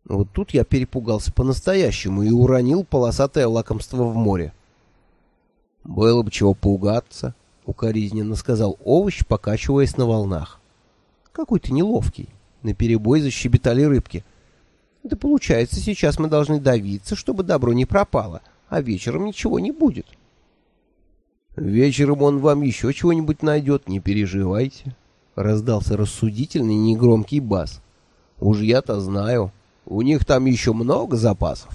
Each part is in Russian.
Вот тут я перепугался по-настоящему и уронил полосатое лакомство в море. «Было бы чего пугаться», — укоризненно сказал овощ, покачиваясь на волнах. «Какой ты неловкий», — наперебой защебетали рыбки. «Да получается, сейчас мы должны давиться, чтобы добро не пропало, а вечером ничего не будет». «Вечером он вам еще чего-нибудь найдет, не переживайте», — раздался рассудительный негромкий бас. «Уж я-то знаю, у них там еще много запасов».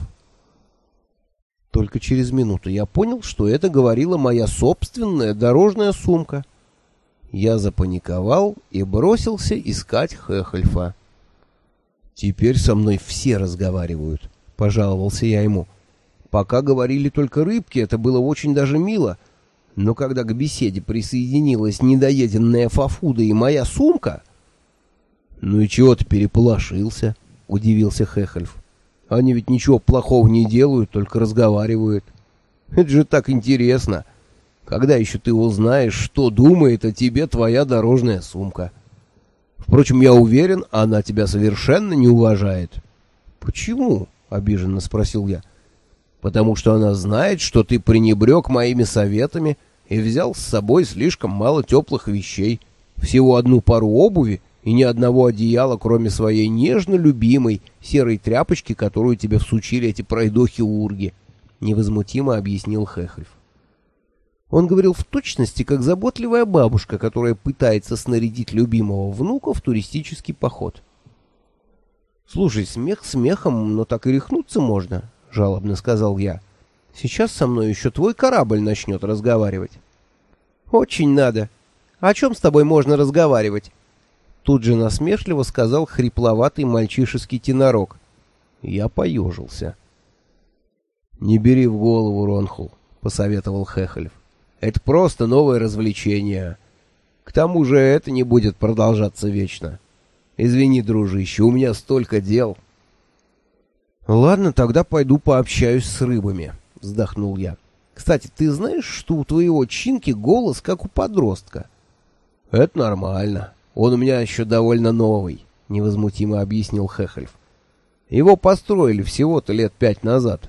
Только через минуту я понял, что это говорила моя собственная дорожная сумка. Я запаниковал и бросился искать Хехельфа. «Теперь со мной все разговаривают», — пожаловался я ему. «Пока говорили только рыбки, это было очень даже мило, но когда к беседе присоединилась недоеденная фафуда и моя сумка...» «Ну и чего ты переполошился?» — удивился Хехельф. «Они ведь ничего плохого не делают, только разговаривают. Это же так интересно. Когда еще ты узнаешь, что думает о тебе твоя дорожная сумка? Впрочем, я уверен, она тебя совершенно не уважает». «Почему?» — обиженно спросил я. «Потому что она знает, что ты пренебрег моими советами и взял с собой слишком мало теплых вещей, всего одну пару обуви и ни одного одеяла, кроме своей нежно любимой серой тряпочки, которую тебе всучили эти пройдохи-урги», — невозмутимо объяснил Хехельф. Он говорил в точности, как заботливая бабушка, которая пытается снарядить любимого внука в туристический поход. «Слушай, смех смехом, но так и рехнуться можно», — жалобно сказал я. «Сейчас со мной еще твой корабль начнет разговаривать». «Очень надо. О чем с тобой можно разговаривать?» Тут же насмешливо сказал хрипловатый мальчишеский тенорок. Я поежился. «Не бери в голову, Ронхул», — посоветовал Хехельф. «Это просто новое развлечение. К тому же это не будет продолжаться вечно. Извини, дружище, у меня столько дел». «Ладно, тогда пойду пообщаюсь с рыбами», — вздохнул я. «Кстати, ты знаешь, что у твоего Чинки голос как у подростка?» «Это нормально. Он у меня еще довольно новый», — невозмутимо объяснил Хехельф. «Его построили всего-то лет 5 назад».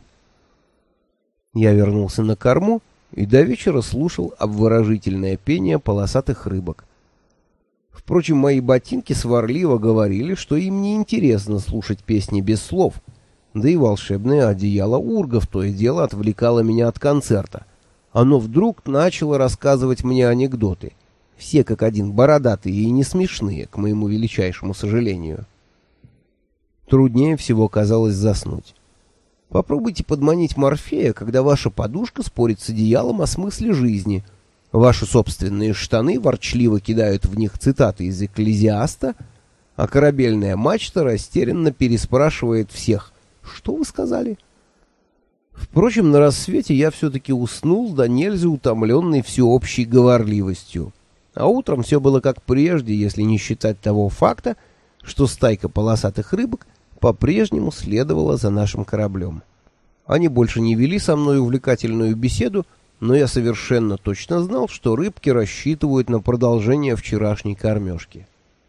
Я вернулся на корму и до вечера слушал обворожительное пение полосатых рыбок. Впрочем, мои ботинки сварливо говорили, что им не интересно слушать песни без слов, да и волшебное одеяло ургов то и дело отвлекало меня от концерта. Оно вдруг начало рассказывать мне анекдоты. Все как один бородатые и не смешные, к моему величайшему сожалению. Труднее всего казалось заснуть. Попробуйте подманить Морфея, когда ваша подушка спорит с одеялом о смысле жизни. Ваши собственные штаны ворчливо кидают в них цитаты из Экклезиаста, а корабельная мачта растерянно переспрашивает всех: «Что вы сказали?» Впрочем, на рассвете я все-таки уснул, да нельзя утомленный всеобщей говорливостью. А утром все было как прежде, если не считать того факта, что стайка полосатых рыбок по-прежнему следовала за нашим кораблем. Они больше не вели со мной увлекательную беседу, но я совершенно точно знал, что рыбки рассчитывают на продолжение вчерашней кормежки.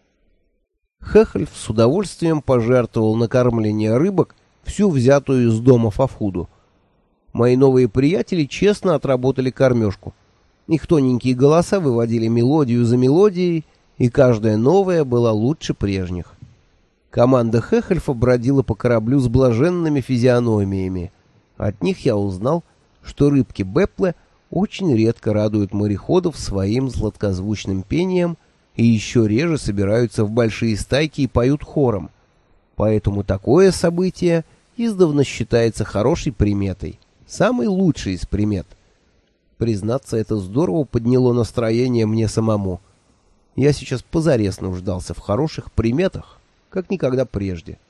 Хехельф с удовольствием пожертвовал на кормление рыбок всю взятую из дома фафуду. Мои новые приятели честно отработали кормежку. Их тоненькие голоса выводили мелодию за мелодией, и каждая новая была лучше прежних. Команда Хехельфа бродила по кораблю с блаженными физиономиями. От них я узнал, что рыбки Беппле очень редко радуют мореходов своим сладкозвучным пением и еще реже собираются в большие стайки и поют хором. Поэтому такое событие издавна считается хорошей приметой, самой лучшей из примет. Признаться, это здорово подняло настроение мне самому. Я сейчас позарез нуждался в хороших приметах, как никогда прежде.